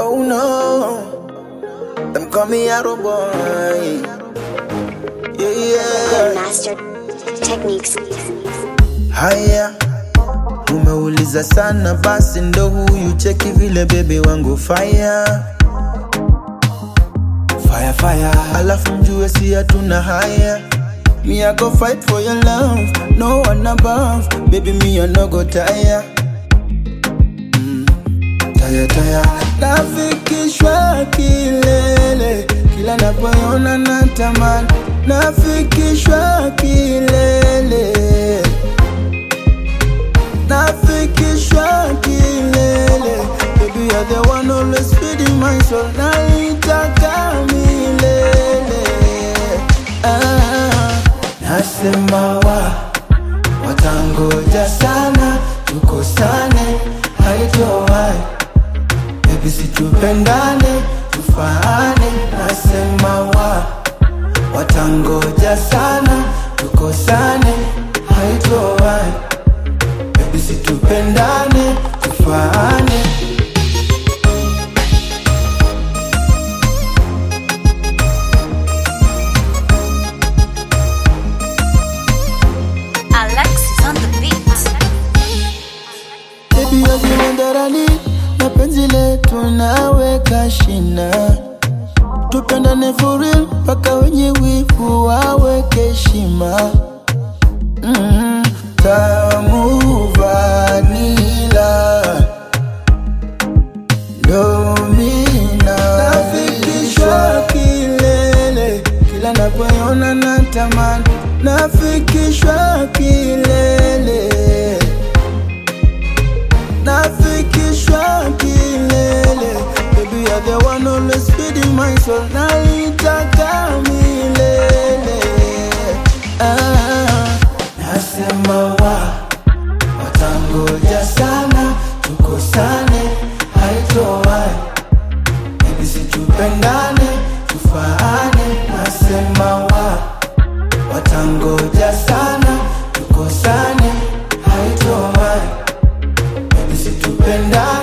Oh no, them call me Arrow Boy. Yeah. Master Techniques. Haya, umeuliza sana basi ndo huyu cheki vile baby wangu fire. Fire, fire. Alafu mjue si hatuna haya. Me I go fight for your love, no one above. Baby me I no go tire. Tire. Nafikishwa kilele, kila napoona natamani. Nafikishwa kilele, nafikishwa kilele. Baby you're the one always feeding my soul. Naitaka milele. Nasema watangoja sana, tukosane, haitowai. Baby situpendane, tufaane. Nasema watangoja sana, tukosane, haitowai. Baby situpendane, tufaane. Alexis on the beat. Baby you're the one that I need. Mapenzi letu naweka shina, tupendane for real, paka wenye wivu waweke heshima. Tamu vanila domina. Nafikishwa kilele, kila napoona natamani. Nafikishwa kilele, nafikishwa kilele. Baby you're the one always feeding my soul. Naitaka milele. Nasema watangoja sana, tukosane, haitowai. Baby situpendane, tufaane. Nasema watangoja sana, tukosane, haitowai. Baby situpendane.